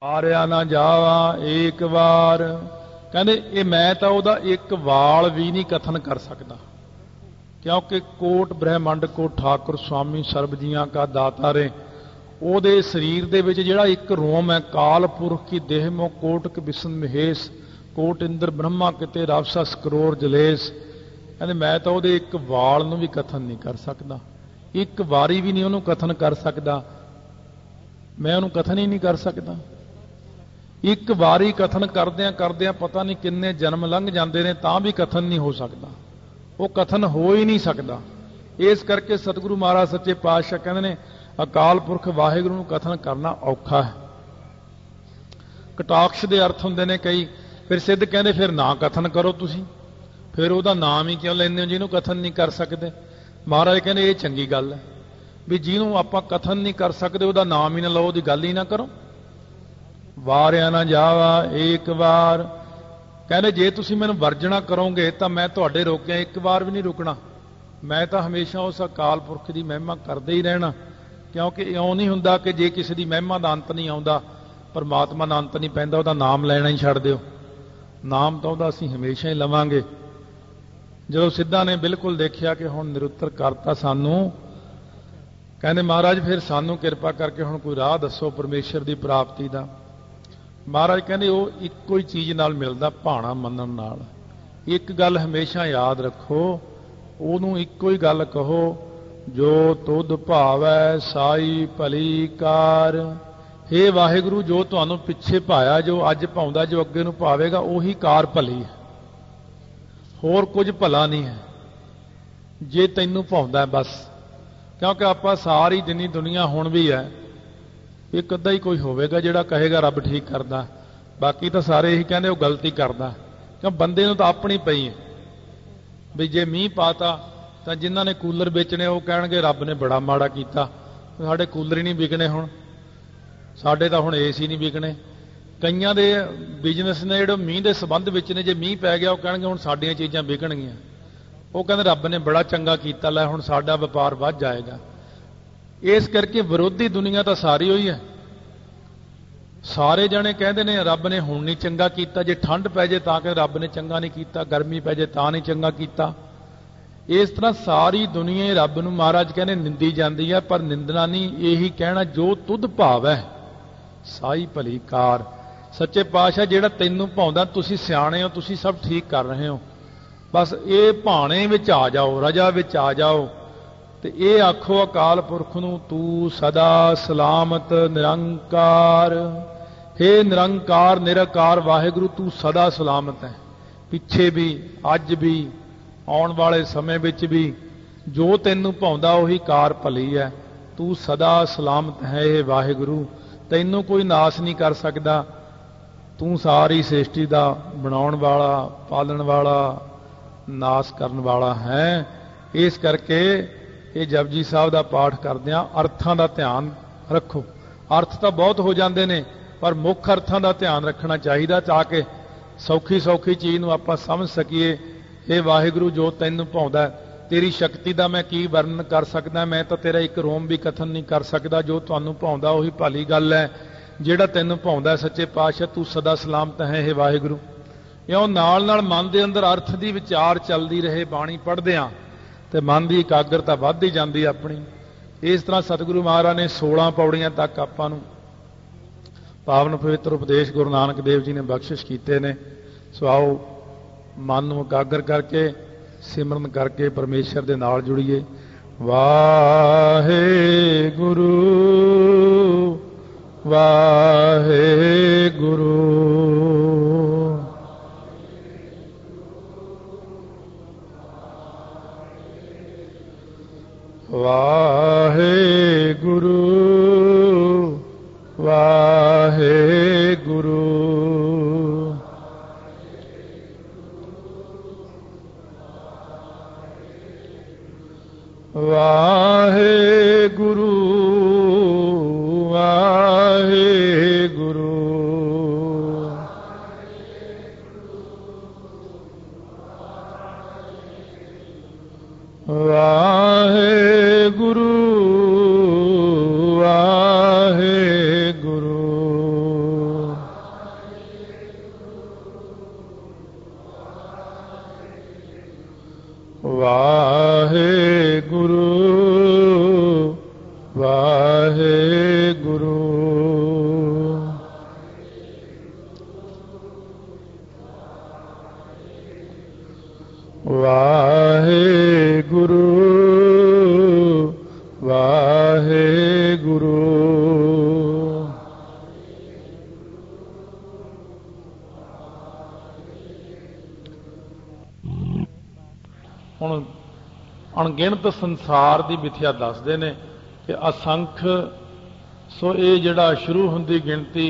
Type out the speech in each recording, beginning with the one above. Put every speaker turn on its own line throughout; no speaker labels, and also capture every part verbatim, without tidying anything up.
ਆਰਿਆ ਨਾ ਜਾਵਾ ਏਕ ਵਾਰ। ਕਹਿੰਦੇ ਇਹ ਮੈਂ ਤਾਂ ਉਹਦਾ ਇੱਕ ਵਾਲ ਵੀ ਨਹੀਂ ਕਥਨ ਕਰ ਸਕਦਾ, ਕਿਉਂਕਿ ਕੋਟ ਬ੍ਰਹਿਮੰਡ ਕੋ ਠਾਕੁਰ ਸੁਆਮੀ ਸਰਬ ਜੀਆਂ ਕਾ ਦਾਤਾ ਰੇ। ਉਹਦੇ ਸਰੀਰ ਦੇ ਵਿੱਚ ਜਿਹੜਾ ਇੱਕ ਰੋਮ ਹੈ, ਕਾਲ ਪੁਰਖ ਕੀ ਦੇਹ ਮੋ ਕੋਟਕ ਬਿਸ਼ਨ ਮਹੇਸ਼, ਕੋਟ ਇੰਦਰ ਬ੍ਰਹਮਾ ਕਿਤੇ ਰਾਵਸਸ ਕਰੋੜ ਜਲੇਸ਼। ਕਹਿੰਦੇ ਮੈਂ ਤਾਂ ਉਹਦੇ ਇੱਕ ਵਾਲ ਨੂੰ ਵੀ ਕਥਨ ਨਹੀਂ ਕਰ ਸਕਦਾ, ਇੱਕ ਵਾਰੀ ਵੀ ਨਹੀਂ ਉਹਨੂੰ ਕਥਨ ਕਰ ਸਕਦਾ, ਮੈਂ ਉਹਨੂੰ ਕਥਨ ਹੀ ਨਹੀਂ ਕਰ ਸਕਦਾ। ਇੱਕ ਵਾਰੀ ਕਥਨ ਕਰਦਿਆਂ ਕਰਦਿਆਂ ਪਤਾ ਨਹੀਂ ਕਿੰਨੇ ਜਨਮ ਲੰਘ ਜਾਂਦੇ ਨੇ, ਤਾਂ ਵੀ ਕਥਨ ਨਹੀਂ ਹੋ ਸਕਦਾ, ਉਹ ਕਥਨ ਹੋ ਹੀ ਨਹੀਂ ਸਕਦਾ। ਇਸ ਕਰਕੇ ਸਤਿਗੁਰੂ ਮਹਾਰਾਜ ਸੱਚੇ ਪਾਤਸ਼ਾਹ ਕਹਿੰਦੇ ਨੇ ਅਕਾਲ ਪੁਰਖ ਵਾਹਿਗੁਰੂ ਨੂੰ ਕਥਨ ਕਰਨਾ ਔਖਾ ਹੈ। ਕਟਾਕਸ਼ ਦੇ ਅਰਥ ਹੁੰਦੇ ਨੇ ਕਈ। ਫਿਰ ਸਿੱਧ ਕਹਿੰਦੇ ਫਿਰ ਨਾ ਕਥਨ ਕਰੋ ਤੁਸੀਂ, ਫਿਰ ਉਹਦਾ ਨਾਮ ਹੀ ਕਿਉਂ ਲੈਂਦੇ ਹੋ ਜਿਹਨੂੰ ਕਥਨ ਨਹੀਂ ਕਰ ਸਕਦੇ। ਮਹਾਰਾਜ ਕਹਿੰਦੇ ਇਹ ਚੰਗੀ ਗੱਲ ਹੈ ਵੀ ਜਿਹਨੂੰ ਆਪਾਂ ਕਥਨ ਨਹੀਂ ਕਰ ਸਕਦੇ ਉਹਦਾ ਨਾਮ ਹੀ ਨਾ ਲਓ, ਉਹਦੀ ਗੱਲ ਹੀ ਨਾ ਕਰੋ। ਵਾਰਿਆ ਨਾ ਜਾਵਾ ਏਕ ਵਾਰ। ਕਹਿੰਦੇ ਜੇ ਤੁਸੀਂ ਮੈਨੂੰ ਵਰਜਣਾ ਕਰੋਗੇ ਤਾਂ ਮੈਂ ਤੁਹਾਡੇ ਰੋਕਿਆ ਇੱਕ ਵਾਰ ਵੀ ਨਹੀਂ ਰੁਕਣਾ, ਮੈਂ ਤਾਂ ਹਮੇਸ਼ਾ ਉਸ ਅਕਾਲ ਪੁਰਖ ਦੀ ਮਹਿਮਾ ਕਰਦੇ ਹੀ ਰਹਿਣਾ। ਕਿਉਂਕਿ ਇਉਂ ਨਹੀਂ ਹੁੰਦਾ ਕਿ ਜੇ ਕਿਸੇ ਦੀ ਮਹਿਮਾ ਦਾ ਅੰਤ ਨਹੀਂ ਆਉਂਦਾ, ਪਰਮਾਤਮਾ ਦਾ ਅੰਤ ਨਹੀਂ ਪੈਂਦਾ, ਉਹਦਾ ਨਾਮ ਲੈਣਾ ਹੀ ਛੱਡ ਦਿਓ। ਨਾਮ ਤਾਂ ਉਹਦਾ ਅਸੀਂ ਹਮੇਸ਼ਾ ਹੀ ਲਵਾਂਗੇ। ਜਦੋਂ ਸਿੱਧਾ ਨੇ ਬਿਲਕੁਲ ਦੇਖਿਆ ਕਿ ਹੁਣ ਨਿਰੁੱਤਰ ਕਰਤਾ ਸਾਨੂੰ, ਕਹਿੰਦੇ ਮਹਾਰਾਜ ਫਿਰ ਸਾਨੂੰ ਕਿਰਪਾ ਕਰਕੇ ਹੁਣ ਕੋਈ ਰਾਹ ਦੱਸੋ ਪਰਮੇਸ਼ਰ ਦੀ ਪ੍ਰਾਪਤੀ ਦਾ। ਮਹਾਰਾਜ ਕਹਿੰਦੇ ਉਹ ਇੱਕੋ ਹੀ ਚੀਜ਼ ਨਾਲ ਮਿਲਦਾ, ਭਾਣਾ ਮੰਨਣ ਨਾਲ। ਇੱਕ ਗੱਲ ਹਮੇਸ਼ਾ ਯਾਦ ਰੱਖੋ, ਉਹਨੂੰ ਇੱਕੋ ਹੀ ਗੱਲ ਕਹੋ, ਜੋ ਤੁਧ ਭਾਵੈ ਸਾਈ ਭਲੀ ਕਾਰ। ਹੇ ਵਾਹਿਗੁਰੂ, ਜੋ ਤੁਹਾਨੂੰ ਪਿੱਛੇ ਭਾਇਆ, ਜੋ ਅੱਜ ਭਾਉਂਦਾ, ਜੋ ਅੱਗੇ ਨੂੰ ਭਾਵੇਗਾ, ਉਹੀ ਕਾਰ ਭਲੀ ਹੈ, ਹੋਰ ਕੁਝ ਭਲਾ ਨਹੀਂ ਹੈ ਜੇ ਤੈਨੂੰ ਭਾਉਂਦਾ ਬਸ। ਕਿਉਂਕਿ ਆਪਾਂ ਸਾਰੀ ਜਿੰਨੀ ਦੁਨੀਆ ਹੁਣ ਵੀ ਹੈ, ਇੱਕ ਅੱਧਾ ਹੀ ਕੋਈ ਹੋਵੇਗਾ ਜਿਹੜਾ ਕਹੇਗਾ ਰੱਬ ਠੀਕ ਕਰਦਾ, ਬਾਕੀ ਤਾਂ ਸਾਰੇ ਇਹੀ ਕਹਿੰਦੇ ਉਹ ਗਲਤੀ ਕਰਦਾ। ਕਿਉਂ ਬੰਦੇ ਨੂੰ ਤਾਂ ਆਪਣੀ ਪਈ ਹੈ ਵੀ ਜੇ ਮੀਂਹ ਪਾਤਾ ਤਾਂ ਜਿਨ੍ਹਾਂ ਨੇ ਕੂਲਰ ਵੇਚਣੇ ਉਹ ਕਹਿਣਗੇ ਰੱਬ ਨੇ ਬੜਾ ਮਾੜਾ ਕੀਤਾ, ਸਾਡੇ ਕੂਲਰ ਹੀ ਨਹੀਂ ਵਿਕਣੇ, ਹੁਣ ਸਾਡੇ ਤਾਂ ਹੁਣ ਏ ਸੀ ਨਹੀਂ ਵਿਕਣੇ। ਕਈਆਂ ਦੇ ਬਿਜ਼ਨਸ ਨੇ ਜਿਹੜੇ ਮੀਂਹ ਦੇ ਸੰਬੰਧ ਵਿੱਚ ਨੇ, ਜੇ ਮੀਂਹ ਪੈ ਗਿਆ ਉਹ ਕਹਿਣਗੇ ਹੁਣ ਸਾਡੀਆਂ ਚੀਜ਼ਾਂ ਵਿਕਣਗੀਆਂ, ਉਹ ਕਹਿੰਦੇ ਰੱਬ ਨੇ ਬੜਾ ਚੰਗਾ ਕੀਤਾ, ਲੈ ਹੁਣ ਸਾਡਾ ਵਪਾਰ ਵੱਧ ਜਾਏਗਾ। ਇਸ ਕਰਕੇ ਵਿਰੋਧੀ ਦੁਨੀਆ ਤਾਂ ਸਾਰੀ ਹੋਈ ਹੈ। ਸਾਰੇ ਜਣੇ ਕਹਿੰਦੇ ਨੇ ਰੱਬ ਨੇ ਹੁਣ ਨਹੀਂ ਚੰਗਾ ਕੀਤਾ, ਜੇ ਠੰਡ ਪੈ ਜੇ ਤਾਂ ਕਿ ਰੱਬ ਨੇ ਚੰਗਾ ਨਹੀਂ ਕੀਤਾ, ਗਰਮੀ ਪੈ ਜੇ ਤਾਂ ਨਹੀਂ ਚੰਗਾ ਕੀਤਾ। ਇਸ ਤਰ੍ਹਾਂ ਸਾਰੀ ਦੁਨੀਆ ਹੀ ਰੱਬ ਨੂੰ ਮਹਾਰਾਜ ਕਹਿੰਦੇ ਨਿੰਦੀ ਜਾਂਦੀ ਹੈ, ਪਰ ਨਿੰਦਣਾ ਨਹੀਂ, ਇਹੀ ਕਹਿਣਾ ਜੋ ਤੁਧ ਭਾਵੈ ਸਾਈ ਭਲੀ ਕਾਰ। ਸੱਚੇ ਪਾਤਸ਼ਾਹ ਜਿਹੜਾ ਤੈਨੂੰ ਭਾਉਂਦਾ, ਤੁਸੀਂ ਸਿਆਣੇ ਹੋ, ਤੁਸੀਂ ਸਭ ਠੀਕ ਕਰ ਰਹੇ ਹੋ, ਬਸ ਇਹ ਭਾਣੇ ਵਿੱਚ ਆ ਜਾਓ, ਰਜਾ ਵਿੱਚ ਆ ਜਾਓ ਤੇ ਇਹ ਆਖੋ ਅਕਾਲ ਪੁਰਖ ਨੂੰ ਤੂੰ ਸਦਾ ਸਲਾਮਤ ਨਿਰੰਕਾਰ। ਹੇ ਨਿਰੰਕਾਰ ਨਿਰਕਾਰ ਵਾਹਿਗੁਰੂ, ਤੂੰ ਸਦਾ ਸਲਾਮਤ ਹੈ, ਪਿੱਛੇ ਵੀ, ਅੱਜ ਵੀ, ਆਉਣ ਵਾਲੇ ਸਮੇਂ ਵਿੱਚ ਵੀ। ਜੋ ਤੈਨੂੰ ਭਾਉਂਦਾ ਉਹੀ ਕਾਰ ਭਲੀ ਹੈ, ਤੂੰ ਸਦਾ ਸਲਾਮਤ ਹੈ। ਇਹ ਵਾਹਿਗੁਰੂ ਤੈਨੂੰ ਕੋਈ ਨਾਸ ਨਹੀਂ ਕਰ ਸਕਦਾ, ਤੂੰ ਸਾਰੀ ਸ੍ਰਿਸ਼ਟੀ ਦਾ ਬਣਾਉਣ ਵਾਲਾ, ਪਾਲਣ ਵਾਲਾ, ਨਾਸ ਕਰਨ ਵਾਲਾ ਹੈ। ਇਸ ਕਰਕੇ ਇਹ ਜਪਜੀ ਸਾਹਿਬ ਦਾ ਪਾਠ ਕਰਦਿਆਂ ਅਰਥਾਂ ਦਾ ਧਿਆਨ ਰੱਖੋ। ਅਰਥ ਤਾਂ ਬਹੁਤ ਹੋ ਜਾਂਦੇ ਨੇ, ਪਰ ਮੁੱਖ ਅਰਥਾਂ ਦਾ ਧਿਆਨ ਰੱਖਣਾ ਚਾਹੀਦਾ ਤਾਂ ਕਿ ਸੌਖੀ ਸੌਖੀ ਚੀਜ਼ ਨੂੰ ਆਪਾਂ ਸਮਝ ਸਕੀਏ। ਇਹ ਵਾਹਿਗੁਰੂ ਜੋ ਤੈਨੂੰ ਭਾਉਂਦਾ, ਤੇਰੀ ਸ਼ਕਤੀ ਦਾ ਮੈਂ ਕੀ ਵਰਣਨ ਕਰ ਸਕਦਾ, ਮੈਂ ਤਾਂ ਤੇਰਾ ਇੱਕ ਰੋਮ ਵੀ ਕਥਨ ਨਹੀਂ ਕਰ ਸਕਦਾ। ਜੋ ਤੁਹਾਨੂੰ ਭਾਉਂਦਾ ਉਹੀ ਭਾਲੀ ਗੱਲ ਹੈ, ਜਿਹੜਾ ਤੈਨੂੰ ਭਾਉਂਦਾ ਸੱਚੇ ਪਾਤਸ਼ਾਹ ਤੂੰ ਸਦਾ ਸਲਾਮਤ ਹੈ। ਇਹ ਵਾਹਿਗੁਰੂ ਇਉਂ ਨਾਲ ਨਾਲ ਮਨ ਦੇ ਅੰਦਰ ਅਰਥ ਦੀ ਵਿਚਾਰ ਚੱਲਦੀ ਰਹੇ, ਬਾਣੀ ਪੜ੍ਹਦੇ ਹਾਂ ਤੇ ਮਨ ਦੀ ਇਕਾਗਰਤਾ ਵੱਧਦੀ ਜਾਂਦੀ ਆਪਣੀ। ਇਸ ਤਰ੍ਹਾਂ ਸਤਿਗੁਰੂ ਮਹਾਰਾਜ ਨੇ ਸੋਲਾਂ ਪੌੜੀਆਂ ਤੱਕ ਆਪਾਂ ਨੂੰ ਪਾਵਨ ਪਵਿੱਤਰ ਉਪਦੇਸ਼ ਗੁਰੂ ਨਾਨਕ ਦੇਵ ਜੀ ਨੇ ਬਖਸ਼ਿਸ਼ ਕੀਤੇ ਨੇ। ਸੋ ਆਓ ਮਨ ਨੂੰ ਇਕਾਗਰ ਕਰਕੇ ਸਿਮਰਨ ਕਰਕੇ ਪਰਮੇਸ਼ਰ ਦੇ ਨਾਲ ਜੁੜੀਏ। ਵਾਹਿਗੁਰੂ ਵਾਹਿਗੁਰੂ ਵਾਹਿਗੁਰੂ ਵਾਹਿਗੁਰੂ ਵਾਹਿਗੁਰੂ ਵਾਹਿਗੁਰੂ ਵਾਹਿਗੁਰੂ ਵਾਹਿਗੁਰੂ ਵਾਹਿਗੁਰੂ ਵਾਹਿਗੁਰੂ ਵਾਹਿਗੁਰੂ ਵਾਹਿਗੁਰੂ ਹੁਣ ਅਣਗਿਣਤ ਸੰਸਾਰ ਦੀ ਮਿਥਿਆ ਦੱਸਦੇ ਨੇ ਕਿ ਅਸੰਖ। ਸੋ ਇਹ ਜਿਹੜਾ ਸ਼ੁਰੂ ਹੁੰਦੀ ਗਿਣਤੀ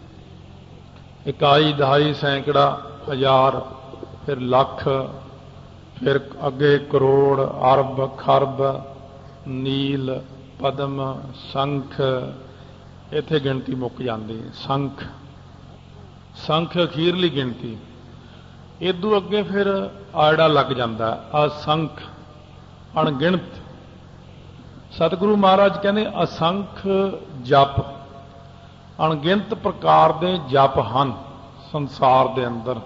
ਇਕਾਈ ਦਹਾਈ ਸੈਂਕੜਾ ਹਜ਼ਾਰ ਫਿਰ ਲੱਖ ਫਿਰ ਅੱਗੇ ਕਰੋੜ ਅਰਬ ਖਰਬ ਨੀਲ ਪਦਮ ਸੰਖ ਇੱਥੇ ਗਿਣਤੀ ਮੁੱਕ ਜਾਂਦੀ ਸੰਖ ਸੰਖ ਅਖੀਰਲੀ ਗਿਣਤੀ। ਇਦੋਂ ਅੱਗੇ ਫਿਰ ਆੜਾ ਲੱਗ ਜਾਂਦਾ ਅਸੰਖ ਅਣਗਿਣਤ। ਸਤਿਗੁਰੂ ਮਹਾਰਾਜ ਕਹਿੰਦੇ ਅਸੰਖ ਜਪ ਅਣਗਿਣਤ ਪ੍ਰਕਾਰ ਦੇ ਜਪ ਹਨ ਸੰਸਾਰ ਦੇ ਅੰਦਰ।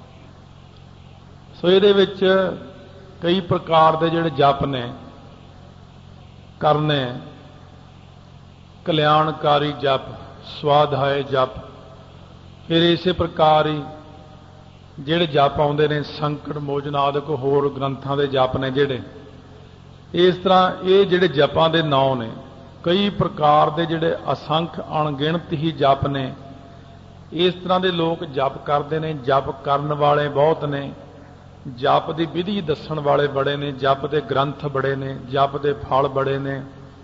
ਸੋ ਇਹਦੇ ਵਿੱਚ ਕਈ ਪ੍ਰਕਾਰ ਦੇ ਜਿਹੜੇ ਜਪ ਨੇ ਕਰਨੇ ਕਲਿਆਣਕਾਰੀ ਜਪ ਸਵਾਧਾਏ ਜਪ ਫਿਰ ਇਸੇ ਪ੍ਰਕਾਰ ਹੀ ਜਿਹੜੇ ਜਪ ਆਉਂਦੇ ਨੇ ਸੰਕਟ ਮੋਚਨ ਆਦਿਕ ਹੋਰ ਗ੍ਰੰਥਾਂ ਦੇ ਜਪ ਨੇ ਜਿਹੜੇ ਇਸ ਤਰ੍ਹਾਂ ਇਹ ਜਿਹੜੇ ਜਪਾਂ ਦੇ ਨਾਂ ਨੇ ਕਈ ਪ੍ਰਕਾਰ ਦੇ ਜਿਹੜੇ ਅਸੰਖ ਅਣਗਿਣਤ ਹੀ ਜਪ ਨੇ। ਇਸ ਤਰ੍ਹਾਂ ਦੇ ਲੋਕ ਜਪ ਕਰਦੇ ਨੇ। ਜਪ ਕਰਨ ਵਾਲੇ ਬਹੁਤ ਨੇ ਜਪ ਦੀ ਵਿਧੀ ਦੱਸਣ ਵਾਲੇ ਬੜੇ ਨੇ ਜਪ ਦੇ ਗ੍ਰੰਥ ਬੜੇ ਨੇ ਜਪ ਦੇ ਫਲ ਬੜੇ ਨੇ।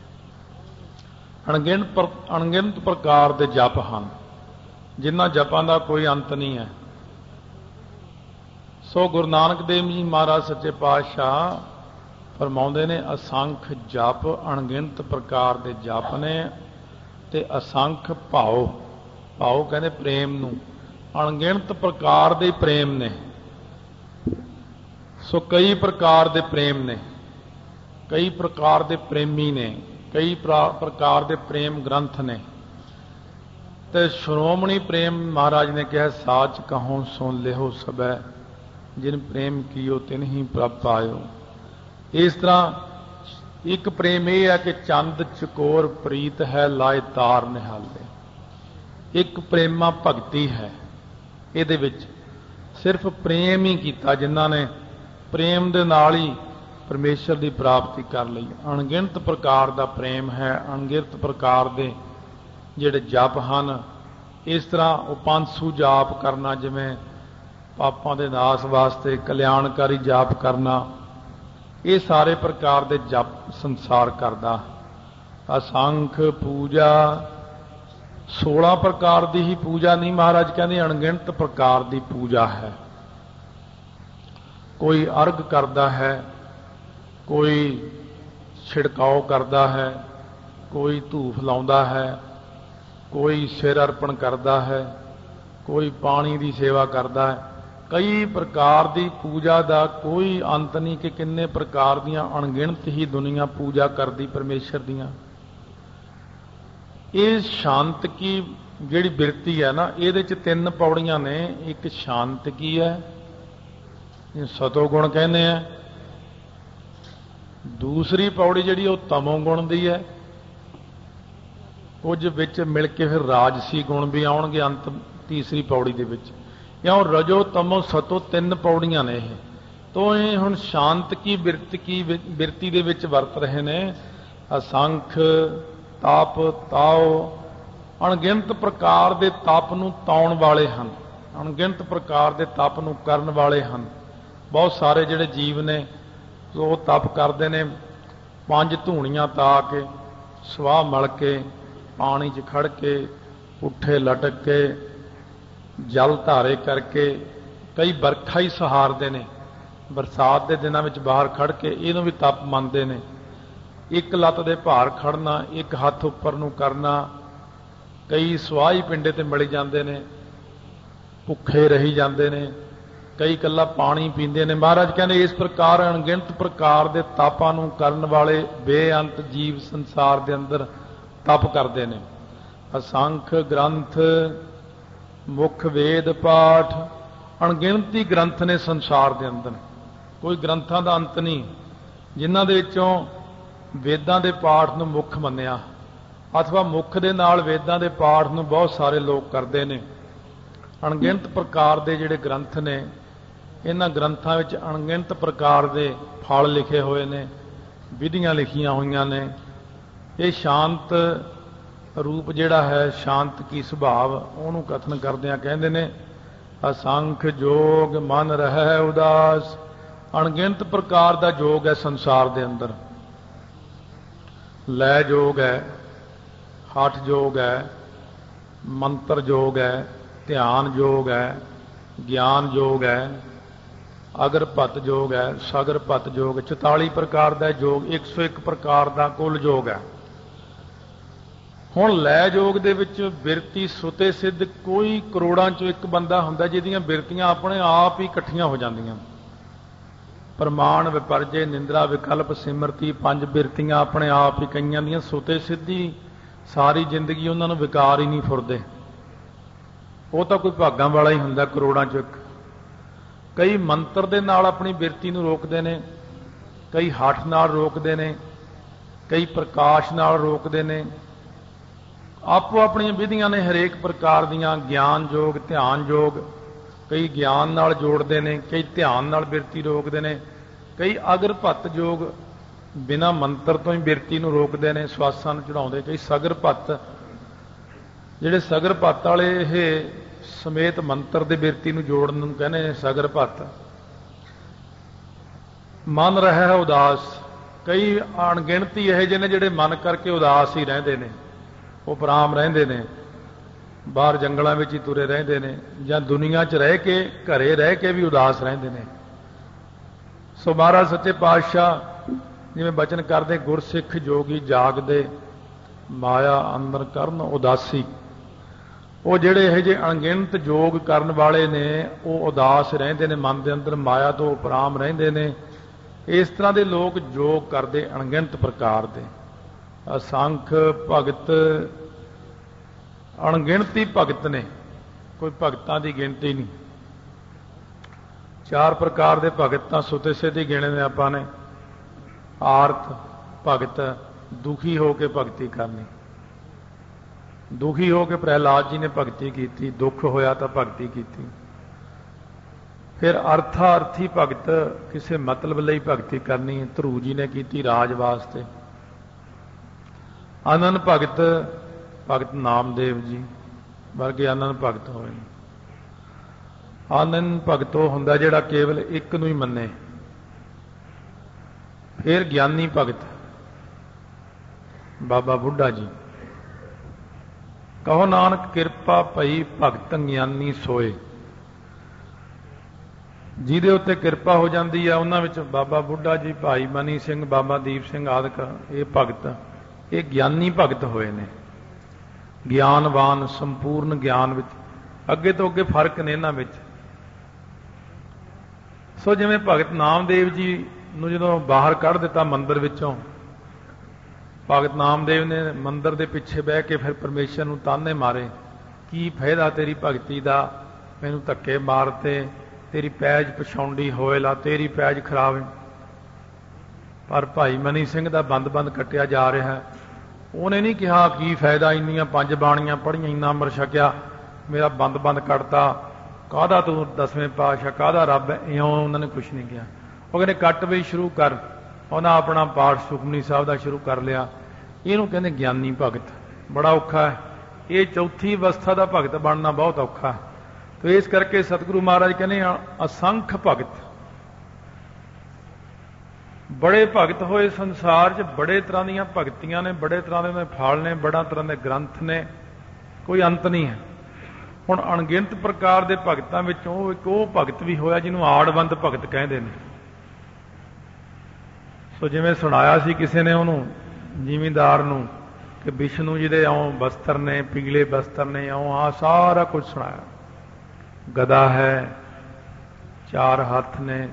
ਅਣਗਿਣਤ ਅਣਗਿਣਤ ਪ੍ਰਕਾਰ ਦੇ ਜਪ ਹਨ ਜਿਨ੍ਹਾਂ ਜਪਾਂ ਦਾ ਕੋਈ ਅੰਤ ਨਹੀਂ ਹੈ। ਸੋ ਗੁਰੂ ਨਾਨਕ ਦੇਵ ਜੀ ਮਹਾਰਾਜ ਸੱਚੇ ਪਾਤਸ਼ਾਹ ਫਰਮਾਉਂਦੇ ਨੇ ਅਸੰਖ ਜਪ ਅਣਗਿਣਤ ਪ੍ਰਕਾਰ ਦੇ ਜਪ ਨੇ ਤੇ ਅਸੰਖ ਭਾਉ ਭਾਉ ਕਹਿੰਦੇ ਪ੍ਰੇਮ ਨੂੰ ਅਣਗਿਣਤ ਪ੍ਰਕਾਰ ਦੇ ਪ੍ਰੇਮ ਨੇ। ਸੋ ਕਈ ਪ੍ਰਕਾਰ ਦੇ ਪ੍ਰੇਮ ਨੇ ਕਈ ਪ੍ਰਕਾਰ ਦੇ ਪ੍ਰੇਮੀ ਨੇ ਕਈ ਪ੍ਰਕਾਰ ਦੇ ਪ੍ਰੇਮ ਗ੍ਰੰਥ ਨੇ ਤੇ ਸ਼੍ਰੋਮਣੀ ਪ੍ਰੇਮ ਮਹਾਰਾਜ ਨੇ ਕਿਹਾ ਸਾਚ ਕਹੋ ਸੁਣ ਲਿਓ ਸਬੈ ਜਿਨ ਪ੍ਰੇਮ ਕੀਓ ਤਿਨ ਹੀ ਪ੍ਰਭ ਪਾਇਓ। ਇਸ ਤਰ੍ਹਾਂ ਇੱਕ ਪ੍ਰੇਮ ਇਹ ਹੈ ਕਿ ਚੰਦ ਚਕੋਰ ਪ੍ਰੀਤ ਹੈ ਲਾਏ ਤਾਰ ਨਿਹਾਲੇ। ਇੱਕ ਪ੍ਰੇਮਾ ਭਗਤੀ ਹੈ ਇਹਦੇ ਵਿੱਚ ਸਿਰਫ ਪ੍ਰੇਮ ਹੀ ਕੀਤਾ ਜਿਨ੍ਹਾਂ ਨੇ ਪ੍ਰੇਮ ਦੇ ਨਾਲ ਹੀ ਪਰਮੇਸ਼ਰ ਦੀ ਪ੍ਰਾਪਤੀ ਕਰ ਲਈ। ਅਣਗਿਣਤ ਪ੍ਰਕਾਰ ਦਾ ਪ੍ਰੇਮ ਹੈ ਅਣਗਿਣਤ ਪ੍ਰਕਾਰ ਦੇ ਜਿਹੜੇ ਜਪ ਹਨ। ਇਸ ਤਰ੍ਹਾਂ ਉਹ ਪੰਜ ਸੌ ਜਾਪ ਕਰਨਾ ਜਿਵੇਂ ਪਾਪਾਂ ਦੇ ਨਾਸ ਵਾਸਤੇ ਕਲਿਆਣਕਾਰੀ ਜਾਪ ਕਰਨਾ ਇਹ ਸਾਰੇ ਪ੍ਰਕਾਰ ਦੇ ਜਪ ਸੰਸਾਰ ਕਰਦਾ। ਅਸੰਖ ਪੂਜਾ ਸੋਲਾਂ ਪ੍ਰਕਾਰ ਦੀ ਹੀ ਪੂਜਾ ਨਹੀਂ ਮਹਾਰਾਜ ਕਹਿੰਦੇ ਅਣਗਿਣਤ ਪ੍ਰਕਾਰ ਦੀ ਪੂਜਾ ਹੈ। ਕੋਈ ਅਰਗ ਕਰਦਾ ਹੈ ਕੋਈ ਛਿੜਕਾਓ ਕਰਦਾ ਹੈ ਕੋਈ ਧੂਫ ਲਾਉਂਦਾ ਹੈ ਕੋਈ ਸਿਰ ਅਰਪਣ ਕਰਦਾ ਹੈ ਕੋਈ ਪਾਣੀ ਦੀ ਸੇਵਾ ਕਰਦਾ ਹੈ। ਕਈ ਪ੍ਰਕਾਰ ਦੀ ਪੂਜਾ ਦਾ ਕੋਈ ਅੰਤ ਨਹੀਂ ਕਿ ਕਿੰਨੇ ਪ੍ਰਕਾਰ ਦੀਆਂ ਅਣਗਿਣਤ ਹੀ ਦੁਨੀਆ ਪੂਜਾ ਕਰਦੀ ਪਰਮੇਸ਼ਰ ਦੀਆਂ। ਇਹ ਸ਼ਾਂਤ ਕੀ ਜਿਹੜੀ ਬਿਰਤੀ ਹੈ ਨਾ ਇਹਦੇ ਚ ਤਿੰਨ ਪੌੜੀਆਂ ਨੇ। ਇੱਕ ਸ਼ਾਂਤ ਕੀ ਹੈ ਸਤੋ ਗੁਣ ਕਹਿੰਦੇ ਆ। ਦੂਸਰੀ ਪੌੜੀ ਜਿਹੜੀ ਉਹ ਤਮੋ ਗੁਣ ਦੀ ਹੈ। ਕੁਝ ਵਿੱਚ ਮਿਲ ਕੇ ਫਿਰ ਰਾਜਸੀ ਗੁਣ ਵੀ ਆਉਣਗੇ ਅੰਤ ਤੀਸਰੀ ਪੌੜੀ ਦੇ ਵਿੱਚ। ਕਿਉਂ ਰਜੋ ਤਮੋ ਸਤੋ ਤਿੰਨ ਪੌੜੀਆਂ ਨੇ ਇਹ। ਤੋਂ ਇਹ ਹੁਣ ਸ਼ਾਂਤ ਕੀ ਬਿਰਤ ਕੀ ਬਿਰਤੀ ਦੇ ਵਿੱਚ ਵਰਤ ਰਹੇ ਨੇ। ਅਸੰਖ ਤਪ ਤਾਓ ਅਣਗਿਣਤ ਪ੍ਰਕਾਰ ਦੇ ਤਪ ਨੂੰ ਤਾਉਣ ਵਾਲੇ ਹਨ ਅਣਗਿਣਤ ਪ੍ਰਕਾਰ ਦੇ ਤਪ ਨੂੰ ਕਰਨ ਵਾਲੇ ਹਨ। ਬਹੁਤ ਸਾਰੇ ਜਿਹੜੇ ਜੀਵ ਨੇ ਉਹ ਤਪ ਕਰਦੇ ਨੇ ਪੰਜ ਧੂਣੀਆਂ ਤਾ ਕੇ ਸਵਾਹ ਮਲ ਕੇ ਪਾਣੀ 'ਚ ਖੜ ਕੇ ਪੁੱਠੇ ਲਟਕ ਕੇ ਜਲ ਧਾਰੇ ਕਰਕੇ ਕਈ ਵਰਖਾ ਹੀ ਸਹਾਰਦੇ ਨੇ। ਬਰਸਾਤ ਦੇ ਦਿਨਾਂ ਵਿੱਚ ਬਾਹਰ ਖੜ ਕੇ ਇਹਨੂੰ ਵੀ ਤਪ ਮੰਨਦੇ ਨੇ। ਇੱਕ ਲੱਤ ਦੇ ਭਾਰ ਖੜਨਾ ਇੱਕ ਹੱਥ ਉੱਪਰ ਨੂੰ ਕਰਨਾ। ਕਈ ਸਵਾਹ ਹੀ ਪਿੰਡੇ ਤੇ ਮਿਲ ਜਾਂਦੇ ਨੇ ਭੁੱਖੇ ਰਹੀ ਜਾਂਦੇ ਨੇ ਕਈ ਇਕੱਲਾ ਪਾਣੀ ਪੀਂਦੇ ਨੇ। ਮਹਾਰਾਜ ਕਹਿੰਦੇ ਇਸ ਪ੍ਰਕਾਰ ਅਣਗਿਣਤ ਪ੍ਰਕਾਰ ਦੇ ਤਾਪਾਂ ਨੂੰ ਕਰਨ ਵਾਲੇ ਬੇਅੰਤ ਜੀਵ ਸੰਸਾਰ ਦੇ ਅੰਦਰ ਤਪ ਕਰਦੇ ਨੇ। ਅਸੰਖ ਗ੍ਰੰਥ ਮੁੱਖ ਵੇਦ ਪਾਠ ਅਣਗਿਣਤੀ ਗ੍ਰੰਥ ਨੇ ਸੰਸਾਰ ਦੇ ਅੰਦਰ। ਕੋਈ ਗ੍ਰੰਥਾਂ ਦਾ ਅੰਤ ਨਹੀਂ, ਜਿਨ੍ਹਾਂ ਦੇ ਵਿੱਚੋਂ ਵੇਦਾਂ ਦੇ ਪਾਠ ਨੂੰ ਮੁੱਖ ਮੰਨਿਆ, ਅਥਵਾ ਮੁੱਖ ਦੇ ਨਾਲ ਵੇਦਾਂ ਦੇ ਪਾਠ ਨੂੰ ਬਹੁਤ ਸਾਰੇ ਲੋਕ ਕਰਦੇ ਨੇ। ਅਣਗਿਣਤ ਪ੍ਰਕਾਰ ਦੇ ਜਿਹੜੇ ਗ੍ਰੰਥ ਨੇ, ਇਹਨਾਂ ਗ੍ਰੰਥਾਂ ਵਿੱਚ ਅਣਗਿਣਤ ਪ੍ਰਕਾਰ ਦੇ ਫਲ ਲਿਖੇ ਹੋਏ ਨੇ, ਵਿਧੀਆਂ ਲਿਖੀਆਂ ਹੋਈਆਂ ਨੇ। ਇਹ ਸ਼ਾਂਤ ਰੂਪ ਜਿਹੜਾ ਹੈ, ਸ਼ਾਂਤ ਕੀ ਸੁਭਾਵ, ਉਹਨੂੰ ਕਥਨ ਕਰਦਿਆਂ ਕਹਿੰਦੇ ਨੇ ਅਸੰਖ ਜੋਗ ਮਨ ਰਹਿ ਉਦਾਸ। ਅਣਗਿਣਤ ਪ੍ਰਕਾਰ ਦਾ ਜੋਗ ਹੈ ਸੰਸਾਰ ਦੇ ਅੰਦਰ। ਲੈ ਜੋਗ ਹੈ, ਹਠ ਜੋਗ ਹੈ, ਮੰਤਰ ਜੋਗ ਹੈ, ਧਿਆਨ ਜੋਗ ਹੈ, ਗਿਆਨ ਜੋਗ ਹੈ, ਅਗਰਪਤ ਜੋਗ ਹੈ, ਸਗਰਪਤ ਜੋਗ। ਚੁਤਾਲੀ ਪ੍ਰਕਾਰ ਦਾ ਜੋਗ, ਇੱਕ ਸੌ ਇੱਕ ਪ੍ਰਕਾਰ ਦਾ ਕੁੱਲ ਜੋਗ ਹੈ। ਹੁਣ ਲੈ ਜੋਗ ਦੇ ਵਿੱਚ ਬਿਰਤੀ ਸੁਤੇ ਸਿੱਧ ਕੋਈ ਕਰੋੜਾਂ ਚੋਂ ਇੱਕ ਬੰਦਾ ਹੁੰਦਾ ਜਿਹਦੀਆਂ ਬਿਰਤੀਆਂ ਆਪਣੇ ਆਪ ਹੀ ਇਕੱਠੀਆਂ ਹੋ ਜਾਂਦੀਆਂ। ਪ੍ਰਮਾਣ, ਵਿਪਰਜੇ, ਨਿੰਦਰਾ, ਵਿਕਲਪ, ਸਿਮਰਤੀ, ਪੰਜ ਬਿਰਤੀਆਂ ਆਪਣੇ ਆਪ ਹੀ ਕਈਆਂ ਦੀਆਂ ਸੁਤੇ ਸਿੱਧੀ ਸਾਰੀ ਜ਼ਿੰਦਗੀ ਉਹਨਾਂ ਨੂੰ ਵਿਕਾਰ ਹੀ ਨਹੀਂ ਫੁਰਦੇ। ਉਹ ਤਾਂ ਕੋਈ ਭਾਗਾਂ ਵਾਲਾ ਹੀ ਹੁੰਦਾ ਕਰੋੜਾਂ ਚੋਂ ਇੱਕ। ਕਈ ਮੰਤਰ ਦੇ ਨਾਲ ਆਪਣੀ ਬਿਰਤੀ ਨੂੰ ਰੋਕਦੇ ਨੇ, ਕਈ ਹੱਠ ਨਾਲ ਰੋਕਦੇ ਨੇ, ਕਈ ਪ੍ਰਕਾਸ਼ ਨਾਲ ਰੋਕਦੇ ਨੇ। ਆਪੋ ਆਪਣੀਆਂ ਵਿਧੀਆਂ ਨੇ ਹਰੇਕ ਪ੍ਰਕਾਰ ਦੀਆਂ। ਗਿਆਨ ਯੋਗ, ਧਿਆਨ ਯੋਗ, ਕਈ ਗਿਆਨ ਨਾਲ ਜੋੜਦੇ ਨੇ, ਕਈ ਧਿਆਨ ਨਾਲ ਬਿਰਤੀ ਰੋਕਦੇ ਨੇ, ਕਈ ਅਗਰਭੱਤ ਯੋਗ ਬਿਨਾਂ ਮੰਤਰ ਤੋਂ ਹੀ ਬਿਰਤੀ ਨੂੰ ਰੋਕਦੇ ਨੇ, ਸਵਾਸਾਂ ਨੂੰ ਚੜਾਉਂਦੇ। ਕਈ ਸਗਰਭੱਤ, ਜਿਹੜੇ ਸਗਰਭੱਤ ਵਾਲੇ ਇਹ ਸਮੇਤ ਮੰਤਰ ਦੇ ਬਿਰਤੀ ਨੂੰ ਜੋੜਨ ਨੂੰ ਕਹਿੰਦੇ ਨੇ ਸਗਰਭੱਤ। ਮਨ ਰਹਿ ਉਦਾਸ, ਕਈ ਅਣਗਿਣਤੀ ਇਹੋ ਜਿਹੇ ਨੇ ਜਿਹੜੇ ਮਨ ਕਰਕੇ ਉਦਾਸ ਹੀ ਰਹਿੰਦੇ ਨੇ। ਉਹ ਪਰਾਮ ਰਹਿੰਦੇ ਨੇ, ਬਾਹਰ ਜੰਗਲਾਂ ਵਿੱਚ ਹੀ ਤੁਰੇ ਰਹਿੰਦੇ ਨੇ, ਜਾਂ ਦੁਨੀਆ 'ਚ ਰਹਿ ਕੇ, ਘਰੇ ਰਹਿ ਕੇ ਵੀ ਉਦਾਸ ਰਹਿੰਦੇ ਨੇ। ਸੋ ਮਹਾਰਾਜ ਸੱਚੇ ਪਾਤਸ਼ਾਹ ਜਿਵੇਂ ਬਚਨ ਕਰਦੇ, ਗੁਰਸਿੱਖ ਜੋਗੀ ਜਾਗਦੇ ਮਾਇਆ ਅੰਦਰ ਕਰਨ ਉਦਾਸੀ। ਉਹ ਜਿਹੜੇ ਇਹੋ ਜਿਹੇ ਅਣਗਿਣਤ ਯੋਗ ਕਰਨ ਵਾਲੇ ਨੇ, ਉਹ ਉਦਾਸ ਰਹਿੰਦੇ ਨੇ, ਮਨ ਦੇ ਅੰਦਰ ਮਾਇਆ ਤੋਂ ਉਪਰਾਮ ਰਹਿੰਦੇ ਨੇ। ਇਸ ਤਰ੍ਹਾਂ ਦੇ ਲੋਕ ਯੋਗ ਕਰਦੇ ਅਣਗਿਣਤ ਪ੍ਰਕਾਰ ਦੇ। ਅਸੰਖ ਭਗਤ, ਅਣਗਿਣਤੀ ਭਗਤ ਨੇ, ਕੋਈ ਭਗਤਾਂ ਦੀ ਗਿਣਤੀ ਨਹੀਂ। ਚਾਰ ਪ੍ਰਕਾਰ ਦੇ ਭਗਤ ਤਾਂ ਸੁਤੇ ਸਿੱਧੇ ਗਿਣੇ ਨੇ ਆਪਾਂ ਨੇ। ਆਰਤ ਭਗਤ, ਦੁਖੀ ਹੋ ਕੇ ਭਗਤੀ ਕਰਨੀ। ਦੁਖੀ ਹੋ ਕੇ ਪ੍ਰਹਿਲਾਦ ਜੀ ਨੇ ਭਗਤੀ ਕੀਤੀ, ਦੁੱਖ ਹੋਇਆ ਤਾਂ ਭਗਤੀ ਕੀਤੀ। ਫਿਰ ਅਰਥਾਰਥੀ ਭਗਤ, ਕਿਸੇ ਮਤਲਬ ਲਈ ਭਗਤੀ ਕਰਨੀ, ਧਰੂ ਜੀ ਨੇ ਕੀਤੀ ਰਾਜ ਵਾਸਤੇ। ਆਨੰਦ ਭਗਤ, ਭਗਤ ਨਾਮਦੇਵ ਜੀ ਵਰਗੇ ਆਨੰਦ ਭਗਤ ਹੋਏ ਨੇ। ਆਨੰਦ ਭਗਤ ਉਹ ਹੁੰਦਾ ਜਿਹੜਾ ਕੇਵਲ ਇੱਕ ਨੂੰ ਹੀ ਮੰਨੇ। ਫਿਰ ਗਿਆਨੀ ਭਗਤ, ਬਾਬਾ ਬੁੱਢਾ ਜੀ। ਕਹੋ ਨਾਨਕ ਕਿਰਪਾ ਭਈ ਭਗਤ ਗਿਆਨੀ ਸੋਏ। ਜਿਹਦੇ ਉੱਤੇ ਕਿਰਪਾ ਹੋ ਜਾਂਦੀ ਆ, ਉਹਨਾਂ ਵਿੱਚ ਬਾਬਾ ਬੁੱਢਾ ਜੀ, ਭਾਈ ਮਨੀ ਸਿੰਘ, ਬਾਬਾ ਦੀਪ ਸਿੰਘ ਆਦਿਕ ਇਹ ਭਗਤ, ਇਹ ਗਿਆਨੀ ਭਗਤ ਹੋਏ ਨੇ। ਗਿਆਨਵਾਨ, ਸੰਪੂਰਨ ਗਿਆਨ ਵਿੱਚ। ਅੱਗੇ ਤੋਂ ਅੱਗੇ ਫਰਕ ਨੇ ਇਹਨਾਂ ਵਿੱਚ। ਸੋ ਜਿਵੇਂ ਭਗਤ ਨਾਮਦੇਵ ਜੀ ਨੂੰ ਜਦੋਂ ਬਾਹਰ ਕੱਢ ਦਿੱਤਾ ਮੰਦਿਰ ਵਿੱਚੋਂ, ਭਗਤ ਨਾਮਦੇਵ ਨੇ ਮੰਦਿਰ ਦੇ ਪਿੱਛੇ ਬਹਿ ਕੇ ਫਿਰ ਪਰਮੇਸ਼ਰ ਨੂੰ ਤਾਨੇ ਮਾਰੇ, ਕੀ ਫਾਇਦਾ ਤੇਰੀ ਭਗਤੀ ਦਾ, ਮੈਨੂੰ ਧੱਕੇ ਮਾਰਤੇ, ਤੇਰੀ ਪੈਜ ਪਛਾਉਂਦੀ ਹੋਏ ਲਾ, ਤੇਰੀ ਪੈਜ ਖਰਾਬ। ਪਰ ਭਾਈ ਮਨੀ ਸਿੰਘ ਦਾ ਬੰਦ ਬੰਦ ਕੱਟਿਆ ਜਾ ਰਿਹਾ। ਉਹਨੇ ਨਹੀਂ ਕਿਹਾ ਕੀ ਫਾਇਦਾ, ਇੰਨੀਆਂ ਪੰਜ ਬਾਣੀਆਂ ਪੜ੍ਹੀਆਂ, ਇੰਨਾ ਅੰਮ੍ਰਿਤ ਛਕਿਆ, ਮੇਰਾ ਬੰਦ ਬੰਦ ਕੱਟਤਾ, ਕਾਹਦਾ ਤੂੰ ਦਸਵੇਂ ਪਾਤਸ਼ਾਹ, ਕਾਹਦਾ ਰੱਬ ਹੈ, ਇਉਂ ਉਹਨਾਂ ਨੇ ਕੁਛ ਨਹੀਂ ਕਿਹਾ। ਉਹ ਕਹਿੰਦੇ ਕੱਟ ਵੀ ਸ਼ੁਰੂ ਕਰ। ਉਹਨਾਂ ਆਪਣਾ ਪਾਠ ਸੁਖਮਨੀ ਸਾਹਿਬ ਦਾ ਸ਼ੁਰੂ ਕਰ ਲਿਆ। ਇਹਨੂੰ ਕਹਿੰਦੇ ਗਿਆਨੀ ਭਗਤ। ਬੜਾ ਔਖਾ ਹੈ ਇਹ, ਚੌਥੀ ਅਵਸਥਾ ਦਾ ਭਗਤ ਬਣਨਾ ਬਹੁਤ ਔਖਾ। ਤੇ ਇਸ ਕਰਕੇ ਸਤਿਗੁਰੂ ਮਹਾਰਾਜ ਕਹਿੰਦੇ ਅਸੰਖ ਭਗਤ, ਬੜੇ ਭਗਤ ਹੋਏ ਸੰਸਾਰ 'ਚ। ਬੜੇ ਤਰ੍ਹਾਂ ਦੀਆਂ ਭਗਤੀਆਂ ਨੇ, ਬੜੇ ਤਰ੍ਹਾਂ ਦੇ ਫਲ ਨੇ, ਬੜਾ ਤਰ੍ਹਾਂ ਦੇ ਗ੍ਰੰਥ ਨੇ, ਕੋਈ ਅੰਤ ਨਹੀਂ ਹੈ। ਹੁਣ ਅਣਗਿਣਤ ਪ੍ਰਕਾਰ ਦੇ ਭਗਤਾਂ ਵਿੱਚੋਂ ਇੱਕ ਉਹ ਭਗਤ ਵੀ ਹੋਇਆ ਜਿਹਨੂੰ ਆੜਵੰਦ ਭਗਤ ਕਹਿੰਦੇ ਨੇ। ਸੋ ਜਿਵੇਂ ਸੁਣਾਇਆ ਸੀ ਕਿਸੇ ਨੇ ਉਹਨੂੰ, ਜ਼ਿਮੀਂਦਾਰ ਨੂੰ, ਕਿ ਵਿਸ਼ਨੂੰ ਜੀ ਦੇ ਇਉਂ ਬਸਤਰ ਨੇ, ਪੀਲੇ ਬਸਤਰ ਨੇ, ਇਉਂ ਆ ਸਾਰਾ ਕੁਝ ਸੁਣਾਇਆ। ਗਦਾ ਹੈ, ਚਾਰ ਹੱਥ ਨੇ,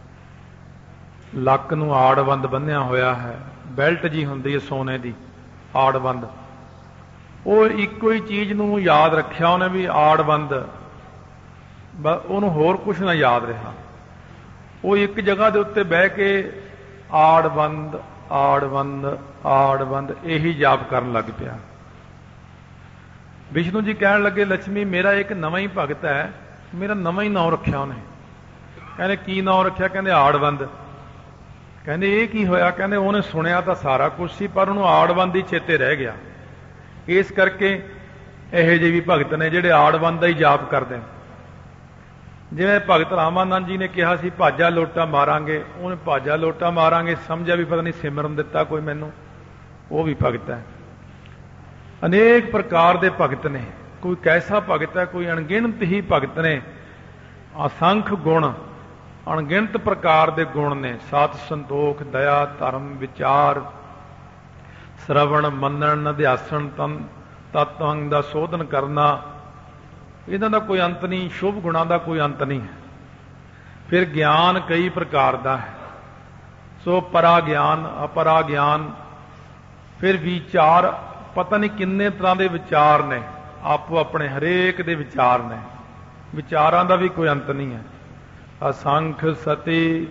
ਲੱਕ ਨੂੰ ਆੜਵੰਦ ਬੰਨਿਆ ਹੋਇਆ ਹੈ, ਬੈਲਟ ਜੀ ਹੁੰਦੀ ਹੈ ਸੋਨੇ ਦੀ ਆੜਵੰਦ। ਉਹ ਇੱਕੋ ਹੀ ਚੀਜ਼ ਨੂੰ ਯਾਦ ਰੱਖਿਆ ਉਹਨੇ ਵੀ ਆੜਵੰਦ, ਉਹਨੂੰ ਹੋਰ ਕੁਛ ਨਾ ਯਾਦ ਰਿਹਾ। ਉਹ ਇੱਕ ਜਗ੍ਹਾ ਦੇ ਉੱਤੇ ਬਹਿ ਕੇ ਆੜਵੰਦ ਆੜਵੰਦ ਆੜਵੰਦ ਇਹੀ ਜਾਪ ਕਰਨ ਲੱਗ ਪਿਆ। ਵਿਸ਼ਨੂੰ ਜੀ ਕਹਿਣ ਲੱਗੇ, ਲక్ష్ਮੀ ਮੇਰਾ ਇੱਕ ਨਵਾਂ ਹੀ ਭਗਤ ਹੈ, ਮੇਰਾ ਨਵਾਂ ਹੀ ਨਾਂ ਰੱਖਿਆ ਉਹਨੇ। ਕਹਿੰਦੇ ਕੀ ਨਾਂ ਰੱਖਿਆ? ਕਹਿੰਦੇ ਆੜਵੰਦ। ਕਹਿੰਦੇ ਇਹ ਕੀ ਹੋਇਆ? ਕਹਿੰਦੇ ਉਹਨੇ ਸੁਣਿਆ ਤਾਂ ਸਾਰਾ ਕੁਝ ਸੀ, ਪਰ ਉਹਨੂੰ ਆੜਵੰਦ ਹੀ ਚੇਤੇ ਰਹਿ ਗਿਆ। ਇਸ ਕਰਕੇ ਇਹੋ ਜਿਹੇ ਵੀ ਭਗਤ ਨੇ ਜਿਹੜੇ ਆੜਵੰਦ ਦਾ ਹੀ ਜਾਪ ਕਰਦੇ ਨੇ। ਜਿਵੇਂ ਭਗਤ ਰਾਮਾਨੰਦ ਜੀ ਨੇ ਕਿਹਾ ਸੀ ਭਾਜਾ ਲੋਟਾ ਮਾਰਾਂਗੇ, ਉਹਨੇ ਭਾਜਾ ਲੋਟਾ ਮਾਰਾਂਗੇ ਸਮਝਿਆ ਵੀ ਪਤਾ ਨਹੀਂ ਸਿਮਰਨ ਦਿੱਤਾ ਕੋਈ ਮੈਨੂੰ, ਉਹ ਵੀ ਭਗਤ ਹੈ। ਅਨੇਕ ਪ੍ਰਕਾਰ ਦੇ ਭਗਤ ਨੇ, ਕੋਈ ਕੈਸਾ ਭਗਤ ਹੈ, ਕੋਈ ਅਣਗਿਣਤ ਹੀ ਭਗਤ ਨੇ। ਅਸੰਖ ਗੁਣ, ਅਣਗਿਣਤ ਪ੍ਰਕਾਰ ਦੇ ਗੁਣ ਨੇ। ਸਤ, ਸੰਤੋਖ, ਦਇਆ, ਧਰਮ, ਵਿਚਾਰ, ਸ਼ਰਵਣ, ਮੰਨਣ, ਅਧਿਆਸਣ, ਤਨ ਤਤਵੰਗ ਦਾ ਸੋਧਨ ਕਰਨਾ, ਇਹਨਾਂ ਦਾ ਕੋਈ ਅੰਤ ਨਹੀਂ। ਸ਼ੁਭ ਗੁਣਾਂ ਦਾ ਕੋਈ ਅੰਤ ਨਹੀਂ ਹੈ। ਫਿਰ ਗਿਆਨ ਕਈ ਪ੍ਰਕਾਰ ਦਾ ਹੈ, ਸੋ ਪਰਾ ਗਿਆਨ, ਅਪਰਾ ਗਿਆਨ। ਫਿਰ ਵਿਚਾਰ, ਪਤਾ ਨਹੀਂ ਕਿੰਨੇ ਤਰ੍ਹਾਂ ਦੇ ਵਿਚਾਰ ਨੇ, ਆਪੋ ਆਪਣੇ ਹਰੇਕ ਦੇ ਵਿਚਾਰ ਨੇ। ਵਿਚਾਰਾਂ ਦਾ ਵੀ ਕੋਈ ਅੰਤ ਨਹੀਂ ਹੈ। ਅਸੰਖ ਸਤੀ,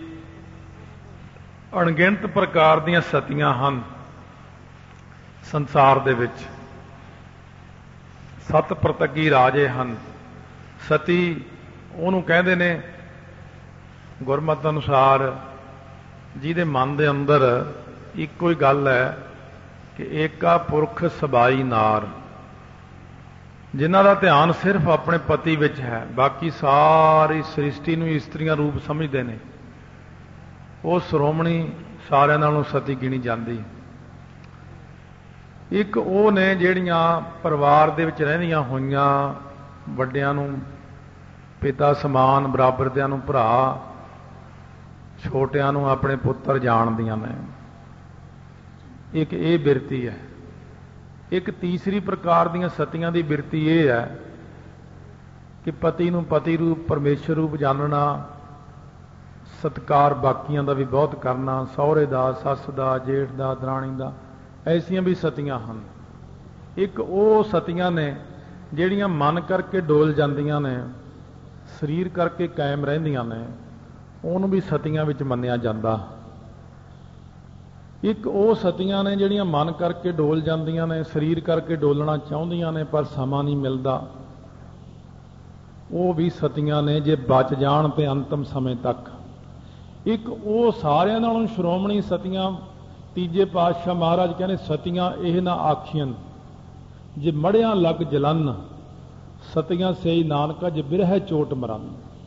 ਅਣਗਿਣਤ ਪ੍ਰਕਾਰ ਦੀਆਂ ਸਤੀਆਂ ਹਨ ਸੰਸਾਰ ਦੇ ਵਿੱਚ। ਸਤ ਪ੍ਰਤੱਗੀ ਰਾਜੇ ਹਨ। ਸਤੀ ਉਹਨੂੰ ਕਹਿੰਦੇ ਨੇ ਗੁਰਮਤਿ ਅਨੁਸਾਰ ਜਿਹਦੇ ਮਨ ਦੇ ਅੰਦਰ ਇੱਕੋ ਹੀ ਗੱਲ ਹੈ ਕਿ ਏਕਾ ਪੁਰਖ ਸਬਾਈ ਨਾਰ, ਜਿਨ੍ਹਾਂ ਦਾ ਧਿਆਨ ਸਿਰਫ ਆਪਣੇ ਪਤੀ ਵਿੱਚ ਹੈ, ਬਾਕੀ ਸਾਰੀ ਸ੍ਰਿਸ਼ਟੀ ਨੂੰ ਇਸਤਰੀਆਂ ਰੂਪ ਸਮਝਦੇ ਨੇ, ਉਹ ਸ਼੍ਰੋਮਣੀ ਸਾਰਿਆਂ ਨਾਲੋਂ ਸਤੀ ਗਿਣੀ ਜਾਂਦੀ। ਇੱਕ ਉਹ ਨੇ ਜਿਹੜੀਆਂ ਪਰਿਵਾਰ ਦੇ ਵਿੱਚ ਰਹਿੰਦੀਆਂ ਹੋਈਆਂ, ਵੱਡਿਆਂ ਨੂੰ ਪਿਤਾ ਸਮਾਨ, ਬਰਾਬਰਦਿਆਂ ਨੂੰ ਭਰਾ, ਛੋਟਿਆਂ ਨੂੰ ਆਪਣੇ ਪੁੱਤਰ ਜਾਣਦੀਆਂ ਨੇ। ਇੱਕ ਇਹ ਬਿਰਤੀ ਹੈ। ਇੱਕ ਤੀਸਰੀ ਪ੍ਰਕਾਰ ਦੀਆਂ ਸਤੀਆਂ ਦੀ ਬਿਰਤੀ ਇਹ ਹੈ ਕਿ ਪਤੀ ਨੂੰ ਪਤੀ ਰੂਪ, ਪਰਮੇਸ਼ਰ ਰੂਪ ਜਾਣਨਾ, ਸਤਿਕਾਰ ਬਾਕੀਆਂ ਦਾ ਵੀ ਬਹੁਤ ਕਰਨਾ, ਸਹੁਰੇ ਦਾ, ਸੱਸ ਦਾ, ਜੇਠ ਦਾ, ਦਰਾਣੀ ਦਾ, ਐਸੀਆਂ ਵੀ ਸਤੀਆਂ ਹਨ। ਇੱਕ ਉਹ ਸਤੀਆਂ ਨੇ ਜਿਹੜੀਆਂ ਮਨ ਕਰਕੇ ਡੋਲ ਜਾਂਦੀਆਂ ਨੇ, ਸਰੀਰ ਕਰਕੇ ਕਾਇਮ ਰਹਿੰਦੀਆਂ ਨੇ, ਉਹਨੂੰ ਵੀ ਸਤੀਆਂ ਵਿੱਚ ਮੰਨਿਆ ਜਾਂਦਾ। ਇੱਕ ਉਹ ਸਤੀਆਂ ਨੇ ਜਿਹੜੀਆਂ ਮਨ ਕਰਕੇ ਡੋਲ ਜਾਂਦੀਆਂ ਨੇ, ਸਰੀਰ ਕਰਕੇ ਡੋਲਣਾ ਚਾਹੁੰਦੀਆਂ ਨੇ ਪਰ ਸਮਾਂ ਨਹੀਂ ਮਿਲਦਾ, ਉਹ ਵੀ ਸਤੀਆਂ ਨੇ ਜੇ ਬਚ ਜਾਣ ਤੇ ਅੰਤਮ ਸਮੇਂ ਤੱਕ। ਇੱਕ ਉਹ ਸਾਰਿਆਂ ਨਾਲੋਂ ਸ਼੍ਰੋਮਣੀ ਸਤੀਆਂ, ਤੀਜੇ ਪਾਤਸ਼ਾਹ ਮਹਾਰਾਜ ਕਹਿੰਦੇ ਸਤੀਆਂ ਇਹ ਨਾ ਆਖੀਆਂ ਜੇ ਮੜਿਆਂ ਲੱਗ ਜਲਨ, ਸਤੀਆਂ ਸਈ ਨਾਨਕਾ ਜੇ ਬਿਰਹਿ ਚੋਟ ਮਰਨ।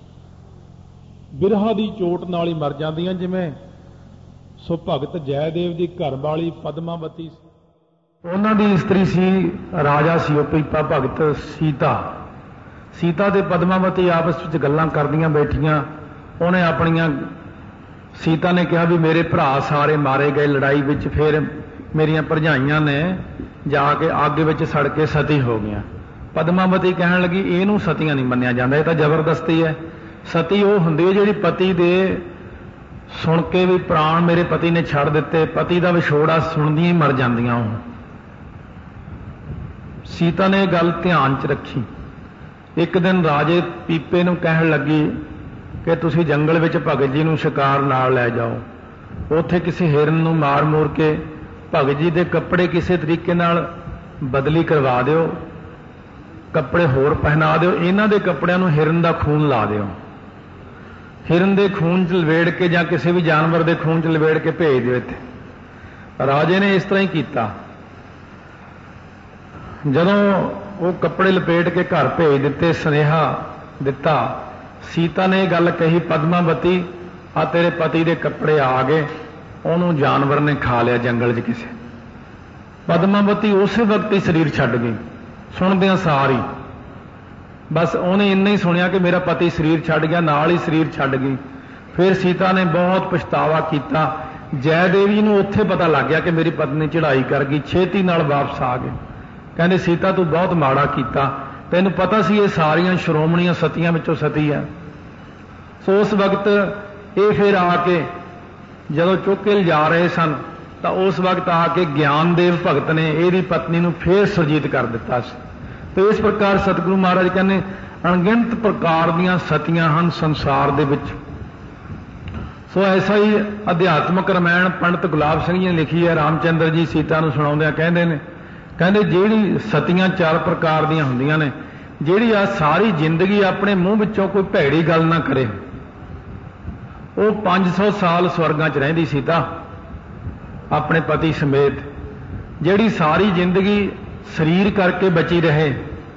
ਬਿਰਹਾ ਦੀ ਚੋਟ ਨਾਲ ਹੀ ਮਰ ਜਾਂਦੀਆਂ। ਜਿਵੇਂ ਸੋ ਭਗਤ ਜੈਦੇਵ ਦੀ ਘਰ ਵਾਲੀ ਪਦਮਾਵਤੀ, ਉਹਨਾਂ ਦੀ ਇਸਤਰੀ ਸੀ, ਰਾਜਾ ਸੀ ਉਹ ਪੀਪਾ ਭਗਤ ਸੀਤਾ। ਸੀਤਾ ਤੇ ਪਦਮਾਵਤੀ ਆਪਸ ਵਿੱਚ ਗੱਲਾਂ ਕਰਦੀਆਂ ਬੈਠੀਆਂ। ਉਹਨੇ ਆਪਣੀਆਂ, ਸੀਤਾ ਨੇ ਕਿਹਾ ਵੀ ਮੇਰੇ ਭਰਾ ਸਾਰੇ ਮਾਰੇ ਗਏ ਲੜਾਈ ਵਿੱਚ, ਫਿਰ ਮੇਰੀਆਂ ਭਰਜਾਈਆਂ ਨੇ ਜਾ ਕੇ ਅੱਗ ਵਿੱਚ ਸੜ ਕੇ ਸਤੀ ਹੋ ਗਈਆਂ। ਪਦਮਾਵਤੀ ਕਹਿਣ ਲੱਗੀ ਇਹਨੂੰ ਸਤੀਆਂ ਨਹੀਂ ਮੰਨਿਆ ਜਾਂਦਾ, ਇਹ ਤਾਂ ਜ਼ਬਰਦਸਤੀ ਹੈ। ਸਤੀ ਉਹ ਹੁੰਦੀ ਹੈ ਜਿਹੜੀ ਪਤੀ ਦੇ ਸੁਣ ਕੇ ਵੀ ਪ੍ਰਾਣ ਮੇਰੇ ਪਤੀ ਨੇ ਛੱਡ ਦਿੱਤੇ, ਪਤੀ ਦਾ ਵਿਛੋੜਾ ਸੁਣਦੀਆਂ ਹੀ ਮਰ ਜਾਂਦੀਆਂ। ਉਹ ਸੀਤਾ ਨੇ ਇਹ ਗੱਲ ਧਿਆਨ 'ਚ ਰੱਖੀ। ਇੱਕ ਦਿਨ ਰਾਜੇ ਪੀਪੇ ਨੂੰ ਕਹਿਣ ਲੱਗੀ ਕਿ ਤੁਸੀਂ ਜੰਗਲ ਵਿੱਚ ਭਗਤ ਜੀ ਨੂੰ ਸ਼ਿਕਾਰ ਨਾਲ ਲੈ ਜਾਓ, ਉੱਥੇ ਕਿਸੇ ਹਿਰਨ ਨੂੰ ਮਾਰ ਮੂਰ ਕੇ ਭਗਤ ਜੀ ਦੇ ਕੱਪੜੇ ਕਿਸੇ ਤਰੀਕੇ ਨਾਲ ਬਦਲੀ ਕਰਵਾ ਦਿਓ, ਕੱਪੜੇ ਹੋਰ ਪਹਿਨਾ ਦਿਓ, ਇਹਨਾਂ ਦੇ ਕੱਪੜਿਆਂ ਨੂੰ ਹਿਰਨ ਦਾ ਖੂਨ ਲਾ ਦਿਓ, ਹਿਰਨ ਦੇ ਖੂਨ 'ਚ ਲਵੇੜ ਕੇ ਜਾਂ ਕਿਸੇ ਵੀ ਜਾਨਵਰ ਦੇ ਖੂਨ 'ਚ ਲਵੇੜ ਕੇ ਭੇਜ ਦਿਓ ਇੱਥੇ। ਰਾਜੇ ਨੇ ਇਸ ਤਰ੍ਹਾਂ ਹੀ ਕੀਤਾ। ਜਦੋਂ ਉਹ ਕੱਪੜੇ ਲਪੇਟ ਕੇ ਘਰ ਭੇਜ ਦਿੱਤੇ, ਸੁਨੇਹਾ ਦਿੱਤਾ, ਸੀਤਾ ਨੇ ਇਹ ਗੱਲ ਕਹੀ ਪਦਮਾਵਤੀ ਆ ਤੇਰੇ ਪਤੀ ਦੇ ਕੱਪੜੇ ਆ ਗਏ, ਉਹਨੂੰ ਜਾਨਵਰ ਨੇ ਖਾ ਲਿਆ ਜੰਗਲ 'ਚ ਕਿਸੇ। ਪਦਮਾਵਤੀ ਉਸੇ ਵਕਤ ਹੀ ਸਰੀਰ ਛੱਡ ਗਈ, ਸੁਣਦਿਆਂ ਸਾਰ ਹੀ। ਬਸ ਉਹਨੇ ਇੰਨਾ ਹੀ ਸੁਣਿਆ ਕਿ ਮੇਰਾ ਪਤੀ ਸਰੀਰ ਛੱਡ ਗਿਆ, ਨਾਲ ਹੀ ਸਰੀਰ ਛੱਡ ਗਈ। ਫਿਰ ਸੀਤਾ ਨੇ ਬਹੁਤ ਪਛਤਾਵਾ ਕੀਤਾ। ਜੈ ਦੇਵੀ ਨੂੰ ਉੱਥੇ ਪਤਾ ਲੱਗ ਗਿਆ ਕਿ ਮੇਰੀ ਪਤਨੀ ਚੜ੍ਹਾਈ ਕਰ ਗਈ, ਛੇਤੀ ਨਾਲ ਵਾਪਸ ਆ ਗਏ। ਕਹਿੰਦੇ ਸੀਤਾ ਤੂੰ ਬਹੁਤ ਮਾੜਾ ਕੀਤਾ, ਤੈਨੂੰ ਪਤਾ ਸੀ ਇਹ ਸਾਰੀਆਂ ਸ਼੍ਰੋਮਣੀਆਂ ਸਤੀਆਂ ਵਿੱਚੋਂ ਸਤੀ ਹੈ। ਸੋ ਉਸ ਵਕਤ ਇਹ ਫਿਰ ਆ ਕੇ ਜਦੋਂ ਚੁੱਕ ਕੇ ਲਿਜਾ ਰਹੇ ਸਨ ਤਾਂ ਉਸ ਵਕਤ ਆ ਕੇ ਗਿਆਨਦੇਵ ਭਗਤ ਨੇ ਇਹਦੀ ਪਤਨੀ ਨੂੰ ਫੇਰ ਸੁਰਜੀਤ ਕਰ ਦਿੱਤਾ ਸੀ। ਤੇ ਇਸ ਪ੍ਰਕਾਰ ਸਤਿਗੁਰੂ ਮਹਾਰਾਜ ਕਹਿੰਦੇ ਅਣਗਿਣਤ ਪ੍ਰਕਾਰ ਦੀਆਂ ਸਤੀਆਂ ਹਨ ਸੰਸਾਰ ਦੇ ਵਿੱਚ। सो ऐसा ही अध्यात्मक रामायण पंडित गुलाब सिंह जी ने लिखी है। रामचंद्र जी सीता नूं सुणाउंदे कहंदे ने, कहंदे ਜਿਹੜੀ सतियां चार प्रकार ਦੀਆਂ ਹੁੰਦੀਆਂ ਨੇ, ਜਿਹੜੀ आ सारी जिंदगी अपने मूँह विचों कोई भैड़ी गल ना करे, वो पाँच सौ साल स्वर्गां च रहिंदी सीता अपने पति समेत। ਜਿਹੜੀ सारी जिंदगी शरीर करके बची रहे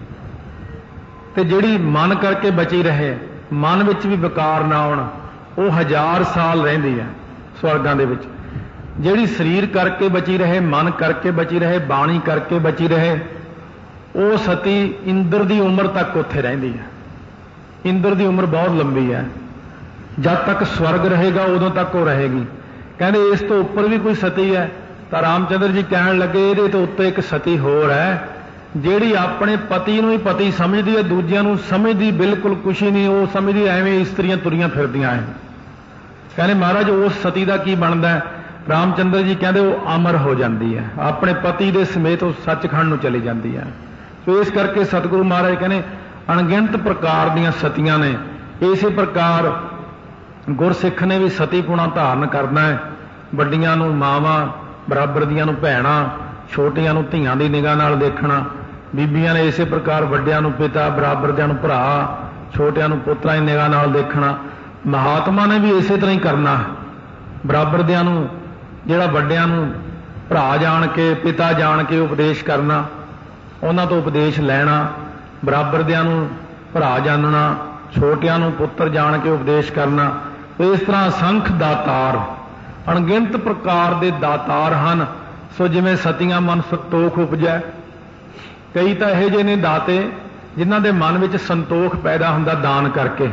ते ਜਿਹੜੀ मन करके बची रहे, मन विच भी विकार ना आउण, वो हज़ार साल रहिंदी है स्वर्गां दे विच। ਜਿਹੜੀ शरीर करके बची रहे, मन करके बची रहे, बाणी करके बची रहे, वो सती इंद्र की उम्र तक उत्थे रहिंदी है। इंद्र की उम्र बहुत लंबी है, जब तक स्वर्ग रहेगा उदों तक वो रहेगी। कहते इस तो उपर भी कोई सती है, तो रामचंद्र जी कहन लगे ये तो उत्ते एक सती होर है, जिहड़ी अपने पति नूं ही पति समझदी है, दूजियां नूं समझदी बिल्कुल कुछ ही नहीं, वो समझदी एवें इस्त्रियां तुरियां फिरदियां हैं। कहते महाराज उस सती का की बनता है? रामचंद्र जी कहते वो अमर हो जाती है, अपने पति के समेत वो सचखंड नूं चली जाती है। तो इस करके सतगुरु महाराज कहने अणगिणत प्रकार दीयां सतियां ने। इसी प्रकार गुरसिख ने भी सती पुणा धारण करना है। वड्डियां नूं मावां, बराबर दियां नूं भैणां, छोटियां नूं धीआं दी निगाह नाल देखना। बीबियां ने इसे प्रकार वड्डियां नूं पिता, बराबर दियां नूं भरा, छोटियां नूं पुत्रां दी निगाह नाल देखना। महात्मा ने भी इसे तरह ही करना है, बराबर दियां नूं जिहड़ा वड्डियां नूं भरा जाण के, पिता जाण के उपदेश करना, उन्हां तो उपदेश लैना, बराबर दियां नूं भरा जानना, छोटियां नूं पुत्र जाण के उपदेश करना। तो इस तरह असंख दातार, अणगिणत प्रकार के दातार हैं। सो जिवें सतियां मन संतोख उपजै, कई तो इहो जिहे ने दाते जिन्हां दे मन विच संतोख पैदा हुंदा दान करके,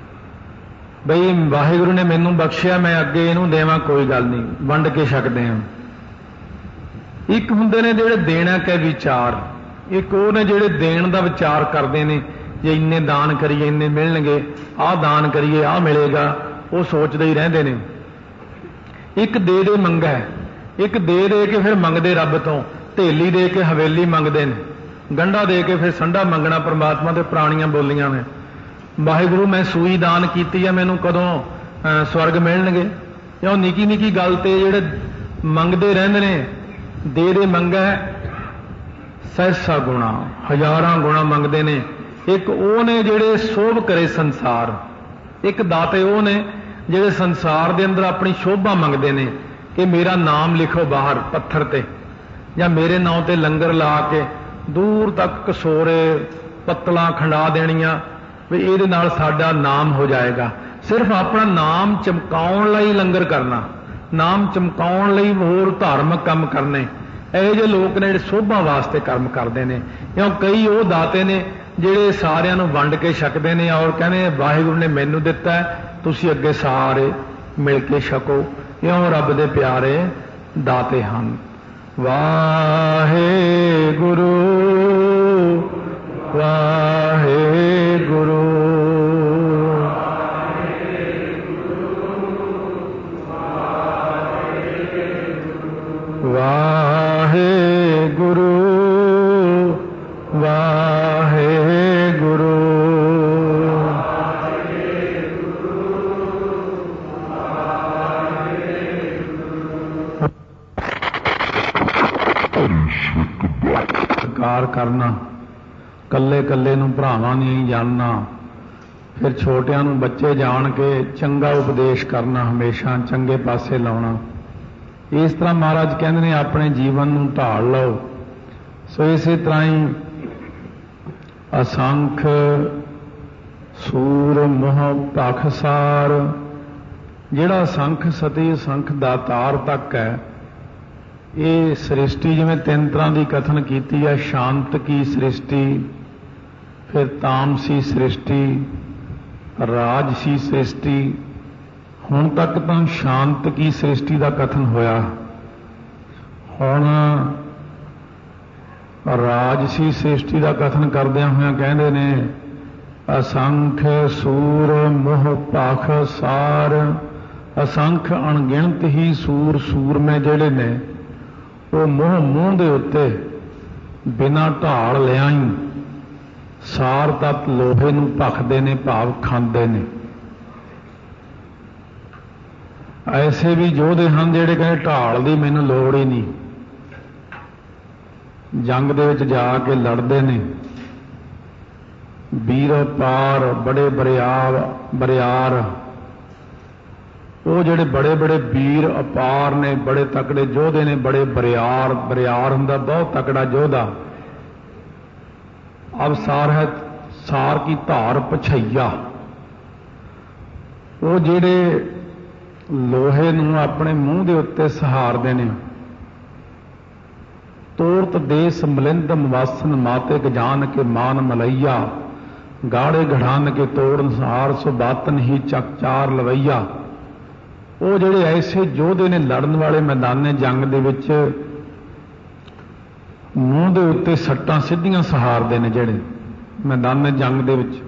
बई वाहिगुरु ने मैनू बख्शिया, मैं अगे इहनूं देवां, कोई गल नहीं, वंड के छकदे हां। एक हुंदे ने जिहड़े देना के विचार, एक वो ने जिहड़े देण दा विचार करदे ने, जे इन्ने दान करिए इन्ने मिलणगे, आह दान करिए आह मिलेगा, वो सोचदे ही रहिंदे ने। एक दे दे मंगा है, एक दे दे के फिर मंगदे रब तो, ढेली दे के हवेली मंगदे ने, गंढा दे के फिर संढा मंगना। परमात्मा दे पुराणियां बोलियां ने, वाहिगुरु मैं सूई दान कीती है, मैनू कदों स्वर्ग मिलणगे? क्यों निकी निकी गल ते जिहड़े मंगदे रहिंदे ने, दे दे मंगा सहसा गुणा, हज़ारां गुणा मंगदे ने। एक वो ने जिहड़े शोभ करे संसार, एक दाते वो ने जिहड़े संसार दे अंदर अपनी शोभा मंगदे ने कि मेरा नाम लिखो बाहर पत्थर ते, या मेरे नाम ते लंगर ला के दूर तक कसोरे पत्तलां खंडा देणियां, भी ये नाल साडा नाम हो जाएगा। सिर्फ अपना नाम चमकाउण लई लंगर करना, नाम चमकाउण लई होर धार्मिक काम करने, इहो जिहे लोग ने जिहड़े शोभा वास्ते कर्म करते हैं। क्यों कई वो दाते ने जिहड़े सारिਆਂ ਨੂੰ वंड के छकते हैं और कहने वाहिगुरु ने मैनू दिता है, तुसीं अगे सारे मिल के छको। क्यों रब दे प्यारे दाते हैं। वाहिगुरु वाहिगुरु वाहिगुरु वाहिगुरु कार करना, कल्ले कल्ले नूं भरावां नहीं जानना, फिर छोटियां नूं बच्चे जान के चंगा उपदेश करना, हमेशा चंगे पासे लाउणा। इस तरह महाराज कहते हैं अपने जीवन नूं ढाल लो। सो इसी तरह ही असंख सूर मोह पाखसार, जिहड़ा असंख सती असंख दातार तक है, ये सृष्टि जिवें तीन तरह की कथन की है। शांत की सृष्टि, फिर तामसी सृष्टि, राजसी सृष्टि। हुण तक तो शांत की सृष्टि का कथन होया, हुण राजसी सृष्टि का कथन करदियां होया कहंदे ने असंख सूर मोह पाख सार। असंख अणगिणत ही सूर सूरमे जिहड़े ने वो मोह मूँह दे उत्ते बिना ढाल लिया ही सार तत्त लोहे नूं भखदे ने, भाव खांदे ने। ਐਸੇ ਵੀ ਯੋਧੇ ਹਨ ਜਿਹੜੇ ਕਹਿੰਦੇ ਢਾਲ ਦੀ ਮੈਨੂੰ ਲੋੜ ਹੀ ਨਹੀਂ, ਜੰਗ ਦੇ ਵਿੱਚ ਜਾ ਕੇ ਲੜਦੇ ਨੇ, ਵੀਰ ਪਾਰ ਬੜੇ ਬਰਿਆਰ ਬਰਿਆਰ ਉਹ ਜਿਹੜੇ ਬੜੇ ਬੜੇ ਵੀਰ ਅਪਾਰ ਨੇ, ਬੜੇ ਤਕੜੇ ਯੋਧੇ ਨੇ, ਬੜੇ ਬਰਿਆਰ ਬਰਿਆਰ ਹੁੰਦਾ ਬਹੁਤ ਤਕੜਾ ਯੋਧਾ। ਅਬ ਸਾਰ ਹੈ ਸਾਰ ਕੀ ਧਾਰ ਪਛਈਆ, ਉਹ ਜਿਹੜੇ ਲੋਹੇ ਨੂੰ ਆਪਣੇ ਮੂੰਹ ਦੇ ਉੱਤੇ ਸਹਾਰਦੇ ਨੇ। ਤੋਰਤ ਦੇਸ ਮਲਿੰਦਮ ਵਾਸਨ ਮਾਤੇ ਗਜਾਨ ਕੇ ਮਾਨ ਮਲਈਆ, ਗਾੜੇ ਗੜਾਨ ਕੇ ਤੋੜਨ ਸਹਾਰ ਸੋ ਬਾਤਨ ਹੀ ਚੱਕ ਚਾਰ ਲਵਈਆ। ਉਹ ਜਿਹੜੇ ਐਸੇ ਯੋਧੇ ਨੇ ਲੜਨ ਵਾਲੇ ਮੈਦਾਨੇ ਜੰਗ ਦੇ ਵਿੱਚ ਮੂੰਹ ਦੇ ਉੱਤੇ ਸੱਟਾਂ ਸਿੱਧੀਆਂ ਸਹਾਰਦੇ ਨੇ, ਜਿਹੜੇ ਮੈਦਾਨੇ ਜੰਗ ਦੇ ਵਿੱਚ